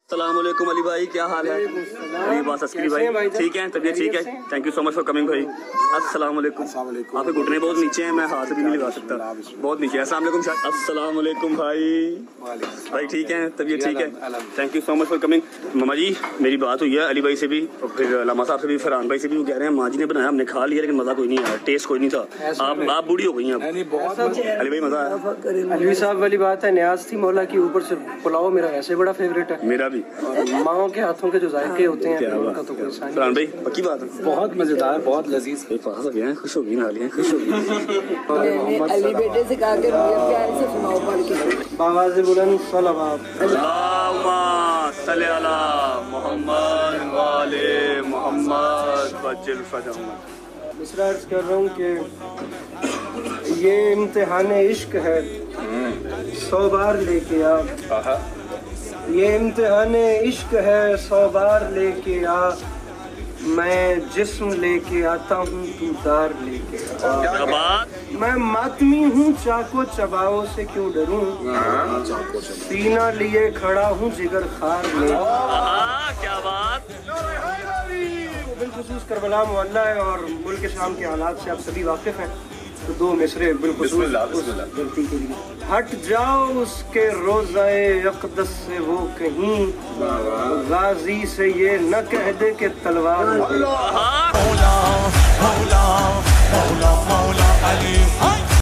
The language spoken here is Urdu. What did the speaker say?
السلام علیکم علی بھائی، کیا حال ہے؟ علی باس عسکری بھائی ٹھیک ہیں؟ طبیعت ٹھیک ہے؟ Thank you so much for coming بھائی. السلام علیکم. آپ کے گھٹنے بہت نیچے ہیں، میں ہاتھ بھی نہیں لگا سکتا، بہت نیچے. السلام علیکم. السلام علیکم بھائی ٹھیک ہیں؟ طبیعت ٹھیک ہے؟ Thank you so much for coming. ماما جی میری بات ہوئی ہے علی بھائی سے بھی اور پھر علامہ صاحب سے بھی، فرحان بھائی سے بھی. وہ کہہ رہے ہیں ماں جی نے بنایا، ہم نے کھا لیا لیکن مزہ کوئی نہیں آیا، ٹیسٹ کوئی نہیں تھا. آپ بوڑھی ہو گئی ہیں اب. علی بھائی مزہ آیا؟ علی صاحب والی بات ہے، نیاز تھی مولا کی. اوپر سے پلاؤ میرا ایسے بڑا فیوریٹ ہے. میرا بھی. ماؤں کے ہاتھوں کے جو ذائقے ہوتے ہیں ان کا تو کوئی ثانی. فرحان بھائی پکی بات ہے، بہت مزیدار، بہت لذیذ. پاس ہو گیا، خوش ہو گئی نا علی، خوش ہو گئی. علی بیٹے سے کہا کہ مجھے پیار سے سناؤ پڑھ کے. باواز بلند صلوات. اللہم صلی علی محمد وآل محمد وجل فجمت. مصرع عرض کر رہا ہوں کہ یہ امتحان عشق ہے، 100 بار لے کے آ. یہ امتحان عشق ہے، 100 بار لے کے آ. میں جسم لے کے آتا ہوں، تو دار لے کے آ. میں ماتمی ہوں، چاکو چباؤ سے کیوں ڈروں. سینہ لیے کھڑا ہوں، جگر خار میں. کیا بات. بالخصوص کربلا معلّہ ہے اور ملک شام کے حالات سے آپ سبھی واقف ہیں، تو 2 مصرے بالخصوص غلطی کے لیے. ہٹ جاؤ اس کے روضہ اقدس سے وہ کہیں، غازی سے یہ نہ کہہ دے کہ تلوار. مولا مولا مولا مولا علی